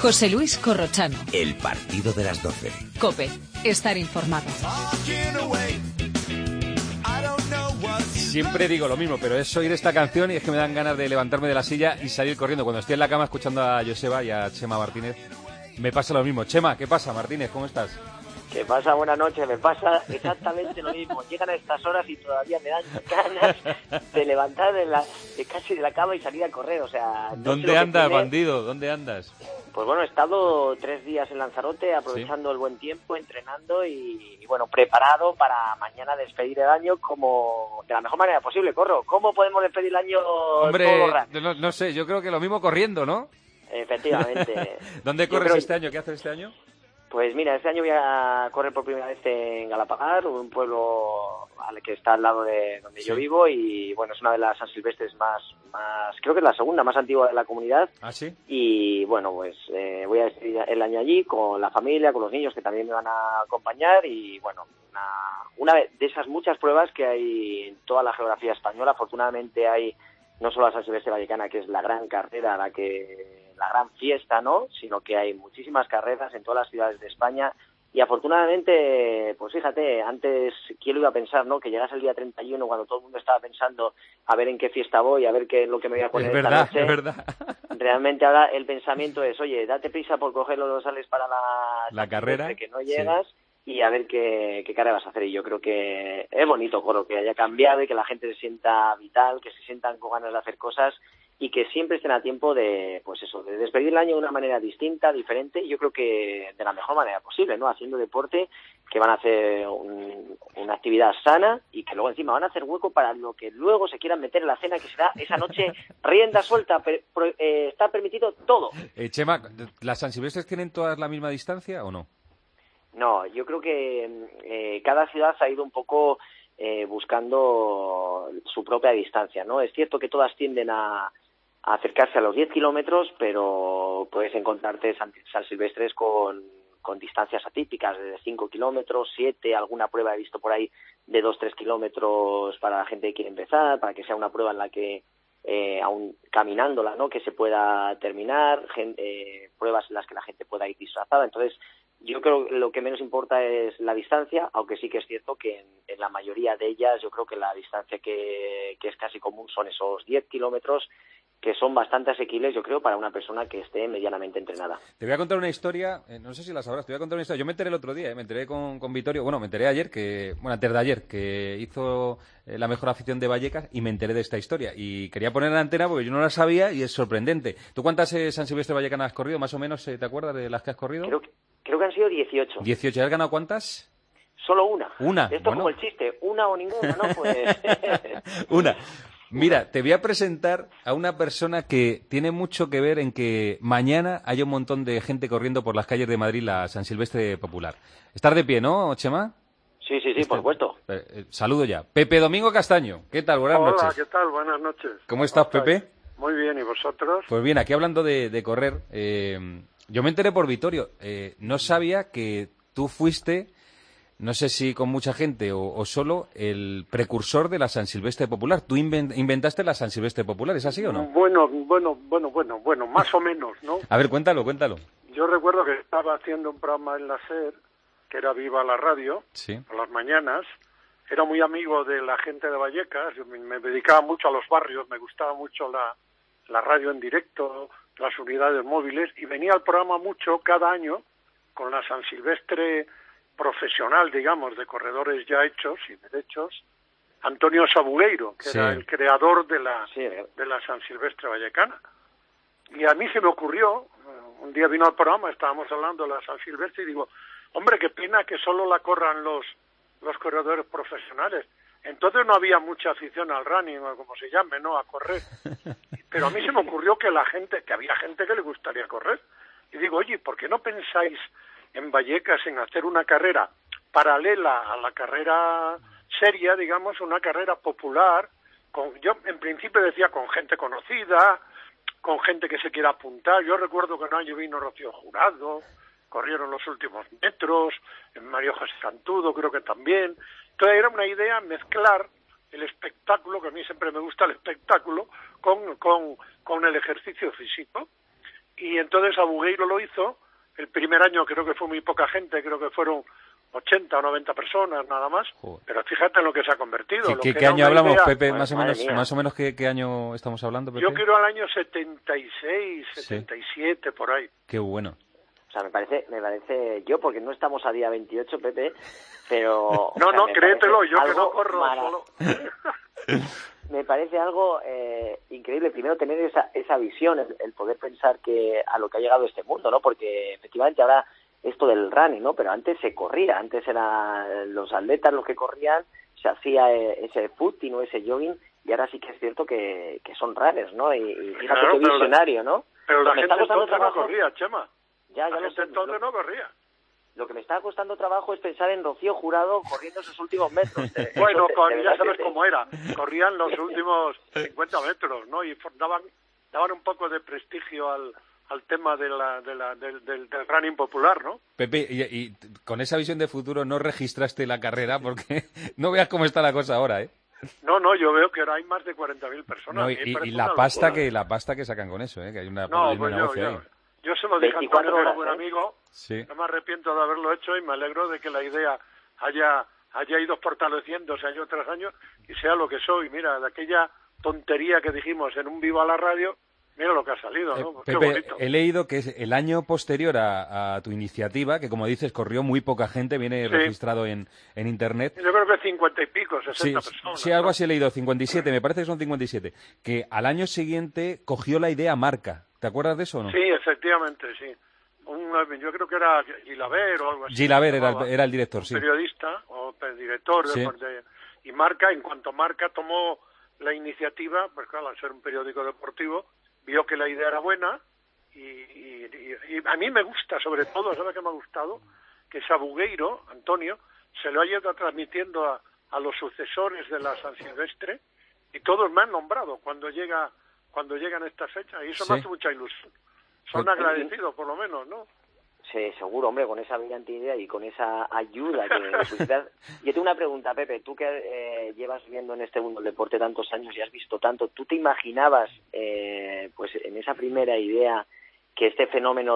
José Luis Corrochano. El partido de las 12. COPE. Estar informado. Siempre digo lo mismo, pero es oír esta canción y es que me dan ganas de levantarme de la silla y salir corriendo. Cuando estoy en la cama escuchando a Joseba y a Chema Martínez, me pasa lo mismo. Chema, ¿qué pasa? Martínez, ¿cómo estás? ¿Qué pasa? Buenas noches. Me pasa exactamente lo mismo. Llegan a estas horas y todavía me dan ganas de levantar casi de la cama y salir a correr. O sea, ¿Dónde andas, bandido? ¿Dónde andas? Pues bueno, he estado 3 días en Lanzarote aprovechando el buen tiempo, entrenando y bueno, preparado para mañana despedir el año como de la mejor manera posible. Corro, ¿cómo podemos despedir el año? Hombre, no sé, yo creo que lo mismo corriendo, ¿no? Efectivamente. ¿Dónde corres este año? ¿Qué haces este año? Pues mira, este año voy a correr por primera vez en Galapagar, un pueblo que está al lado de donde yo vivo y bueno, es una de las San Silvestres más, creo que es la segunda más antigua de la comunidad. ¿Ah, sí? Y bueno, pues voy a despedir el año allí con la familia, con los niños que también me van a acompañar y bueno, una de esas muchas pruebas que hay en toda la geografía española. Afortunadamente hay no solo la San Silvestre Vallecana, que es la gran carrera, la gran fiesta, ¿no? Sino que hay muchísimas carreras en todas las ciudades de España y afortunadamente, pues fíjate, antes, ¿quién lo iba a pensar, no? Que llegase el día 31 cuando todo el mundo estaba pensando a ver en qué fiesta voy, a ver qué es lo que me voy a poner esta noche. Es verdad. Realmente ahora el pensamiento es, oye, date prisa por coger los dorsales para la carrera, que no llegas. Sí. Y a ver qué carrera vas a hacer. Y yo creo que es bonito, Coro, que haya cambiado y que la gente se sienta vital, que se sientan con ganas de hacer cosas y que siempre estén a tiempo de, pues eso, de despedir el año de una manera distinta, diferente, y yo creo que de la mejor manera posible, ¿no? Haciendo deporte, que van a hacer una actividad sana y que luego encima van a hacer hueco para lo que luego se quieran meter en la cena, que será esa noche rienda suelta, está permitido todo. Chema, ¿las San Silvestres tienen todas la misma distancia o no? No, yo creo que cada ciudad ha ido un poco buscando su propia distancia, ¿no? Es cierto que todas tienden a acercarse a los 10 kilómetros, pero puedes encontrarte San Silvestres con distancias atípicas de 5 kilómetros, 7, alguna prueba he visto por ahí de 2-3 kilómetros para la gente que quiere empezar, para que sea una prueba en la que aún caminándola, ¿no? Que se pueda terminar, pruebas en las que la gente pueda ir disfrazada. Entonces, yo creo que lo que menos importa es la distancia, aunque sí que es cierto que en la mayoría de ellas yo creo que la distancia que es casi común son esos 10 kilómetros, que son bastante asequibles, yo creo, para una persona que esté medianamente entrenada. Te voy a contar una historia, no sé si la sabrás, te voy a contar una historia. Yo me enteré el otro día, me enteré con Vittorio, me enteré ayer, antes de ayer, que hizo la mejor afición de Vallecas y me enteré de esta historia. Y quería poner la antena porque yo no la sabía y es sorprendente. ¿Tú cuántas San Silvestre Vallecana has corrido, más o menos, te acuerdas de las que has corrido? Creo que han sido 18. ¿18? ¿Has ganado cuántas? Solo una. Una. Esto como el chiste, una o ninguna, ¿no? Pues... Una. Mira, te voy a presentar a una persona que tiene mucho que ver en que mañana haya un montón de gente corriendo por las calles de Madrid la San Silvestre Popular. ¿Estás de pie, no, Chema? Sí, por supuesto. Saludo ya. Pepe Domingo Castaño. ¿Qué tal? Buenas noches. Hola, ¿qué tal? Buenas noches. ¿Cómo estás, Pepe? Muy bien, ¿y vosotros? Pues bien, aquí hablando de correr, yo me enteré por Vittorio. No sabía que tú fuiste... No sé si con mucha gente o solo el precursor de la San Silvestre Popular. ¿Tú inventaste la San Silvestre Popular? ¿Es así o no? Bueno, más o menos, ¿no? A ver, cuéntalo. Yo recuerdo que estaba haciendo un programa en la SER, que era Viva la Radio, sí, por las mañanas. Era muy amigo de la gente de Vallecas, me dedicaba mucho a los barrios, me gustaba mucho la radio en directo, las unidades móviles, y venía al programa mucho cada año con la San Silvestre profesional, digamos, de corredores ya hechos y derechos, Antonio Sabugueiro, que era el creador de la San Silvestre Vallecana. Y a mí se me ocurrió, un día vino al programa, estábamos hablando de la San Silvestre, y digo, hombre, qué pena que solo la corran los corredores profesionales. Entonces no había mucha afición al running, o como se llame, ¿no?, a correr. Pero a mí se me ocurrió que había gente que le gustaría correr. Y digo, oye, ¿por qué no pensáis en Vallecas en hacer una carrera paralela a la carrera seria, digamos, una carrera popular, yo en principio decía con gente conocida, con gente que se quiera apuntar? Yo recuerdo que un año vino Rocío Jurado, corrieron los últimos metros, en Mario José Santudo creo que también. Entonces era una idea mezclar el espectáculo, que a mí siempre me gusta el espectáculo, con el ejercicio físico. y entonces Abugueiro lo hizo. El primer año creo que fue muy poca gente, creo que fueron 80 o 90 personas nada más. Joder. Pero fíjate en lo que se ha convertido. ¿Qué año hablamos, idea, Pepe? Pues, Más o menos ¿qué año estamos hablando, Pepe? Yo quiero al año 76, 77, sí. Por ahí. Qué bueno. O sea, me parece yo, porque no estamos a día 28, Pepe, pero... No, créetelo, yo que no corro solo. Me parece algo increíble, primero tener esa visión, el poder pensar que a lo que ha llegado este mundo, ¿no? Porque efectivamente ahora esto del running, ¿no? Pero antes se corría, antes eran los atletas los que corrían, se hacía ese footing o ese jogging, y ahora sí que es cierto que son runners, ¿no? Y fíjate claro, qué visionario, ¿no? Pero la gente entonces no corría, Chema. Ya la gente entonces no corría. Lo que me está costando trabajo es pensar en Rocío Jurado corriendo esos últimos metros. Bueno, ya sabes cómo era. Corrían los últimos 50 metros, ¿no? Y daban un poco de prestigio al tema del running popular, ¿no? Pepe, y con esa visión de futuro no registraste la carrera porque no veas cómo está la cosa ahora, ¿eh? No, yo veo que ahora hay más de 40.000 personas. No, y la pasta que sacan con eso, ¿eh? Que hay un negocio ahí. Yo se lo dije a Antonio, que era buen amigo, sí. No me arrepiento de haberlo hecho y me alegro de que la idea haya ido fortaleciéndose año tras año y sea lo que soy. Mira, de aquella tontería que dijimos en un Viva la Radio, mira lo que ha salido, ¿no? Qué Pepe, bonito. he leído que es el año posterior a tu iniciativa, que como dices, corrió muy poca gente, viene registrado en Internet. Yo creo que 50 y pico, 60 personas. Sí, algo así he leído, 57, me parece que son 57. Que al año siguiente cogió la idea Marca. ¿Te acuerdas de eso o no? Sí, efectivamente, sí. Yo creo que era Gilaber o algo así. Gilaber era el director, sí. Periodista o director. Sí. Y Marca, en cuanto Marca tomó la iniciativa, pues claro, al ser un periódico deportivo, vio que la idea era buena y a mí me gusta, sobre todo, ¿sabe qué me ha gustado? Que Sabugueiro, Antonio, se lo haya ido transmitiendo a los sucesores de la San Silvestre y todos me han nombrado cuando llegan estas fechas y eso me hace mucha ilusión. Son agradecidos, por lo menos, ¿no? Sí, seguro, hombre, con esa brillante idea y con esa ayuda que necesitas. Yo tengo una pregunta, Pepe, tú que llevas viviendo en este mundo del deporte tantos años y has visto tanto, ¿tú te imaginabas, pues en esa primera idea, que este fenómeno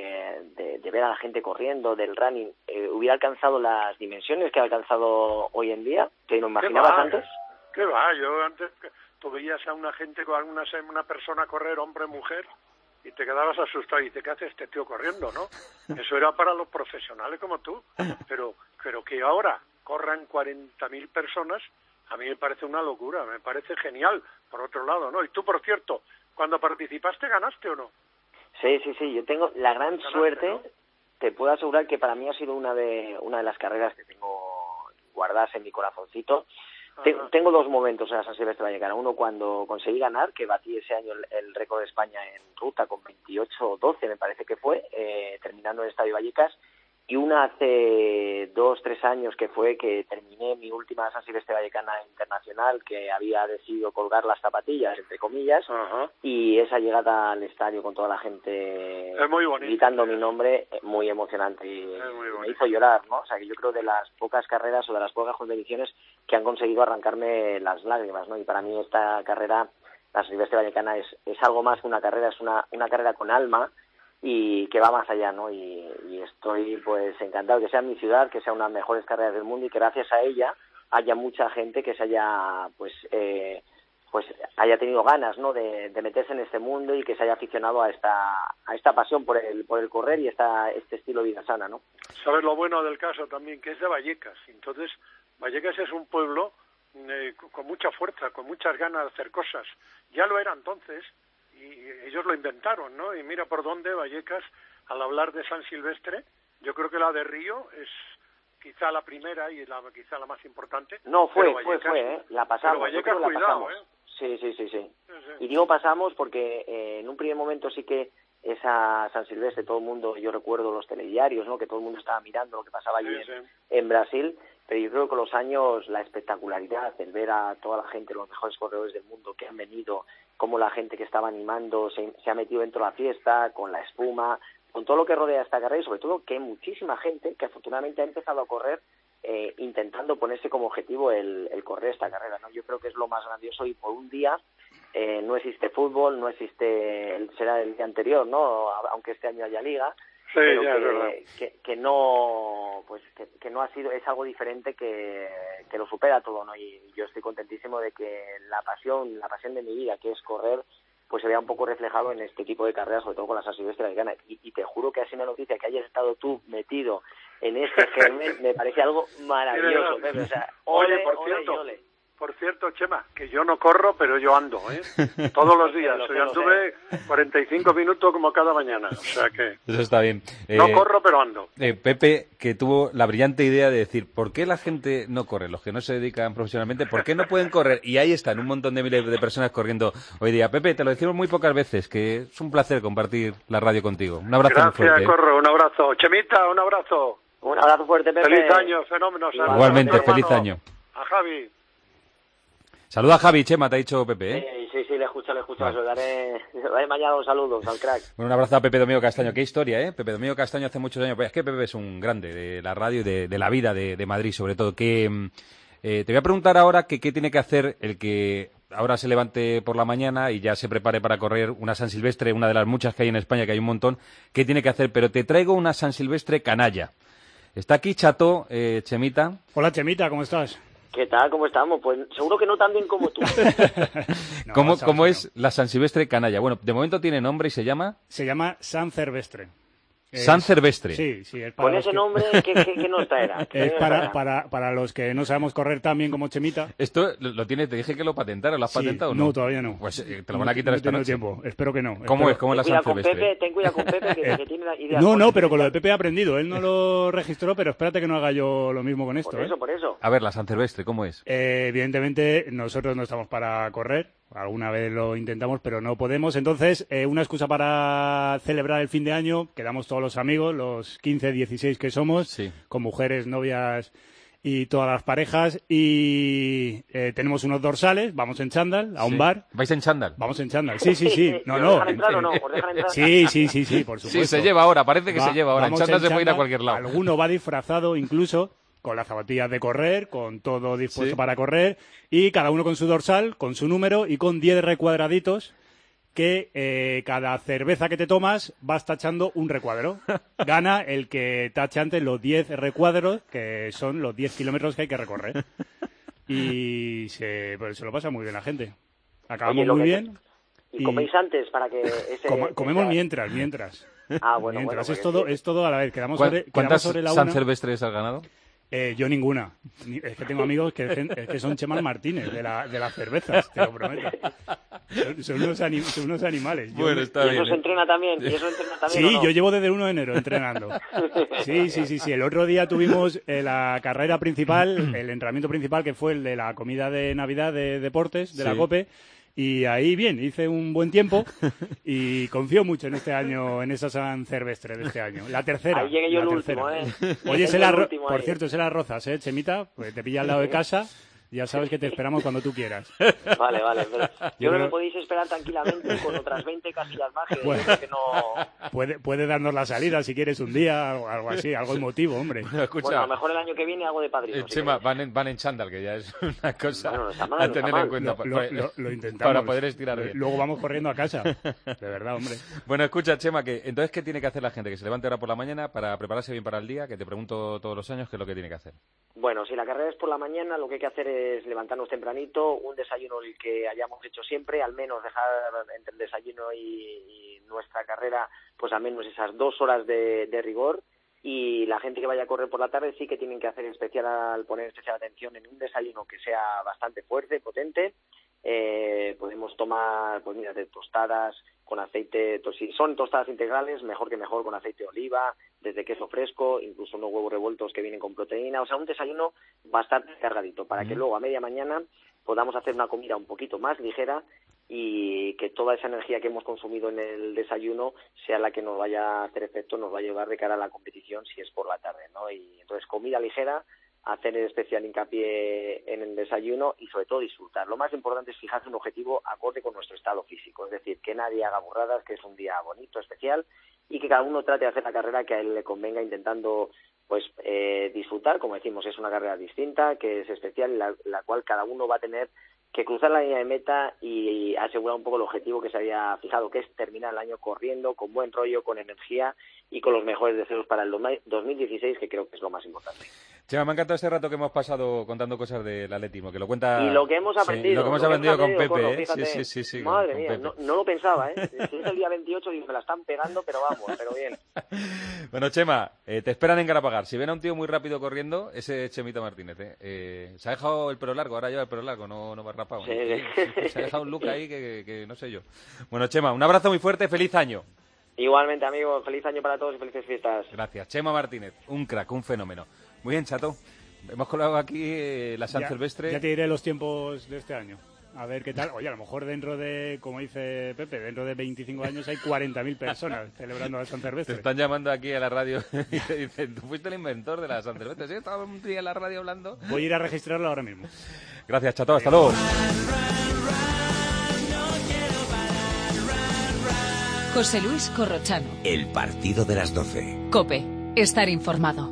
de ver a la gente corriendo, del running, hubiera alcanzado las dimensiones que ha alcanzado hoy en día? ¿Te lo imaginabas antes? ¿Qué va? Yo antes, tú veías a una gente, una persona correr, hombre, mujer, y te quedabas asustado y dices, ¿qué hace este tío corriendo, no? Eso era para los profesionales como tú, pero que ahora corran 40.000 personas, a mí me parece una locura, me parece genial, por otro lado, ¿no? Y tú, por cierto, cuando participaste, ¿ganaste o no? Sí, yo tengo la gran suerte, ¿no? Te puedo asegurar que para mí ha sido una de las carreras que tengo guardadas en mi corazoncito. Tengo dos momentos en la San Silvestre Vallecana. Uno cuando conseguí ganar, que batí ese año el récord de España en ruta con 28-12, me parece que fue, terminando en el Estadio Vallecas. Y una hace 2-3 años que fue que terminé mi última San Silvestre Vallecana internacional, que había decidido colgar las zapatillas, entre comillas, y esa llegada al estadio con toda la gente es muy bonito, gritando mi nombre, muy emocionante y me hizo llorar, ¿no? O sea, que yo creo de las pocas carreras o de las pocas competiciones que han conseguido arrancarme las lágrimas, ¿no? Y para mí esta carrera, la San Silvestre Vallecana, es algo más que una carrera, es una carrera con alma, y que va más allá, ¿no? Y estoy pues encantado que sea en mi ciudad, que sea una de las mejores carreras del mundo y que gracias a ella haya mucha gente que se haya pues haya tenido ganas, ¿no? de meterse en este mundo y que se haya aficionado a esta pasión por el correr y este estilo de vida sana, ¿no? Sabes lo bueno del caso también, que es de Vallecas. Entonces, Vallecas es un pueblo con mucha fuerza, con muchas ganas de hacer cosas. Ya lo era entonces, y ellos lo inventaron, ¿no? Y mira por dónde Vallecas, al hablar de San Silvestre, yo creo que la de Río es quizá la primera y quizá la más importante. No, fue, la pasamos. Pero Vallecas, cuidado, Sí. Y digo pasamos porque en un primer momento sí que esa San Silvestre, todo el mundo, yo recuerdo los telediarios, ¿no? Que todo el mundo estaba mirando lo que pasaba allí en Brasil, pero yo creo que con los años la espectacularidad, el ver a toda la gente, los mejores corredores del mundo que han venido, cómo la gente que estaba animando se ha metido dentro de la fiesta, con la espuma, con todo lo que rodea esta carrera y sobre todo que hay muchísima gente que afortunadamente ha empezado a correr intentando ponerse como objetivo el correr esta carrera, ¿no? Yo creo que es lo más grandioso y por un día no existe fútbol, no existe, será el día anterior, ¿no? Aunque este año haya liga. Sí, pero ya es verdad. que no, pues que no ha sido, es algo diferente que lo supera todo, ¿no? Y yo estoy contentísimo de que la pasión de mi vida, que es correr, pues se vea un poco reflejado en este tipo de carreras, sobre todo con la San Silvestre de Gana. Y te juro que así una noticia que hayas estado tú metido en este germen me parece algo maravilloso, Pepe. O sea, Oye, por cierto, Chema, que yo no corro, pero yo ando, todos los días. Yo anduve 45 minutos como cada mañana, o sea que... Eso está bien. No corro, pero ando. Pepe, que tuvo la brillante idea de decir, ¿por qué la gente no corre? Los que no se dedican profesionalmente, ¿por qué no pueden correr? Y ahí están un montón de miles de personas corriendo hoy día. Pepe, te lo decimos muy pocas veces, que es un placer compartir la radio contigo. Un abrazo muy fuerte. Gracias, Corro, un abrazo. Chemita, un abrazo. Un abrazo fuerte, Pepe. Feliz año, fenómeno. Igualmente, feliz año. A Javi. Saluda a Javi, Chema, te ha dicho Pepe, Sí, le escucho. Vale. Le daré mañana un saludo al crack. Bueno, un abrazo a Pepe Domingo Castaño. Qué historia, Pepe Domingo Castaño hace muchos años. Pues es que Pepe es un grande de la radio y de la vida de Madrid, sobre todo. Te voy a preguntar ahora qué tiene que hacer el que ahora se levante por la mañana y ya se prepare para correr una San Silvestre, una de las muchas que hay en España, que hay un montón. ¿Qué tiene que hacer? Pero te traigo una San Silvestre canalla. Está aquí Chato, Chemita. Hola, Chemita, ¿cómo estás? ¿Qué tal? ¿Cómo estamos? Pues seguro que no tan bien como tú. No, ¿Cómo es la San Silvestre canalla? Bueno, de momento tiene nombre y se llama... Se llama San Silvestre. San Silvestre. Sí. Es para con ese nombre, ¿qué nos traerá? Es para los que no sabemos correr tan bien como Chemita. Esto lo tiene, te dije que lo patentara, ¿lo has patentado o no? No, todavía no. Pues te lo van a quitar esta noche. Tiempo. Espero que no. ¿Cómo es la San Silvestre? Ten cuidado con Pepe, que tiene la idea. No, pero con lo de Pepe he aprendido. Él no lo registró, pero espérate que no haga yo lo mismo con esto. Por eso. A ver, la San Silvestre, ¿cómo es? Evidentemente, nosotros no estamos para correr. Alguna vez lo intentamos, pero no podemos. Entonces, una excusa para celebrar el fin de año. Quedamos todos los amigos, los 15, 16 que somos, sí, con mujeres, novias y todas las parejas. Y tenemos unos dorsales, vamos en chándal a un bar. ¿Vais en chándal? Vamos en chándal, sí. No. ¿Os dejan entrar o no? Sí, por supuesto. Sí, se lleva ahora, parece que se lleva ahora. En chándal se puede ir a cualquier lado. Alguno va disfrazado incluso, con las zapatillas de correr, con todo dispuesto para correr, y cada uno con su dorsal, con su número y con 10 recuadraditos que cada cerveza que te tomas vas tachando un recuadro. Gana el que tache antes los 10 recuadros, que son los 10 kilómetros que hay que recorrer. Y se lo pasa muy bien la gente. Acabamos muy bien. ¿Y coméis antes para que comemos mientras. Ah, bueno. Es todo a la vez. ¿Cuántas sobre la San una. Silvestres has ganado? Yo ninguna. Es que tengo amigos que son Chema Martínez de las cervezas, te lo prometo. Son unos animales. Bueno, está bien. ¿Y eso se entrena también? Sí, ¿o no? yo llevo desde el 1 de enero entrenando. Sí. El otro día tuvimos la carrera principal, el entrenamiento principal, que fue el de la comida de Navidad de deportes, de la COPE. Y ahí bien, hice un buen tiempo y confío mucho en este año, en esa San Silvestre de este año. La tercera. Ahí llegué yo el último, Oye, por cierto, es en las Rozas, Chemita, pues te pilla al lado de casa. Ya sabes que te esperamos cuando tú quieras. Vale. Pero yo creo que podéis esperar tranquilamente con otras 20 casillas más que no... Puede darnos la salida si quieres un día, algo así, algo emotivo, hombre. Bueno, a lo mejor el año que viene hago de padrino. Chema, van en chándal, que ya es una cosa a tener en cuenta. Lo intentamos. Para poder estirar bien. Luego vamos corriendo a casa. De verdad, hombre. Bueno, escucha, Chema, entonces, ¿qué tiene que hacer la gente? Que se levante ahora por la mañana para prepararse bien para el día, que te pregunto todos los años qué es lo que tiene que hacer. Bueno, si la carrera es por la mañana, lo que hay que hacer es levantarnos tempranito, un desayuno el que hayamos hecho siempre, al menos dejar entre el desayuno y nuestra carrera, pues al menos esas 2 horas de rigor. Y la gente que vaya a correr por la tarde sí que tienen que poner especial atención en un desayuno que sea bastante fuerte, potente. Podemos tomar, pues mira, de tostadas con aceite, si son tostadas integrales, mejor con aceite de oliva, desde queso fresco, incluso unos huevos revueltos que vienen con proteína, o sea, un desayuno bastante cargadito, para que luego a media mañana podamos hacer una comida un poquito más ligera y que toda esa energía que hemos consumido en el desayuno sea la que nos vaya a hacer efecto, nos va a llevar de cara a la competición si es por la tarde, ¿no? Y entonces comida ligera, hacer especial hincapié en el desayuno y sobre todo disfrutar. Lo más importante es fijarse un objetivo acorde con nuestro estado físico, es decir, que nadie haga burradas, que es un día bonito, especial, y que cada uno trate de hacer la carrera que a él le convenga, intentando pues disfrutar, como decimos, es una carrera distinta, que es especial, la cual cada uno va a tener que cruzar la línea de meta y asegurar un poco el objetivo que se había fijado, que es terminar el año corriendo, con buen rollo, con energía y con los mejores deseos para el 2016, que creo que es lo más importante. Chema, me ha encantado este rato que hemos pasado contando cosas del atletismo, que lo cuenta... Y lo que hemos aprendido. Sí, lo que hemos aprendido con Pepe, Corro, fíjate. Sí, madre con mía, Pepe. no lo pensaba, ¿eh? Si es el día 28, digo, me la están pegando, pero vamos, pero bien. Bueno, Chema, te esperan en Galapagar. Si ven a un tío muy rápido corriendo, ese es Chemito Martínez, se ha dejado el pelo largo, ahora lleva el pelo largo, no va rapado. Sí. Se ha dejado un look ahí que no sé yo. Bueno, Chema, un abrazo muy fuerte, feliz año. Igualmente, amigos, feliz año para todos y felices fiestas. Gracias. Chema Martínez, un crack, un fenómeno. Muy bien, chato. Hemos colado aquí la San Silvestre. Ya te diré los tiempos de este año. A ver qué tal. Oye, a lo mejor dentro de, como dice Pepe, dentro de 25 años hay 40.000 personas celebrando la San Silvestre. Te están llamando aquí a la radio y te dicen, tú fuiste el inventor de la San Silvestre. Sí, estaba un día en la radio hablando. Voy a ir a registrarlo ahora mismo. Gracias, chato. Hasta luego. José Luis Corrochano. El partido de las 12. COPE. Estar informado.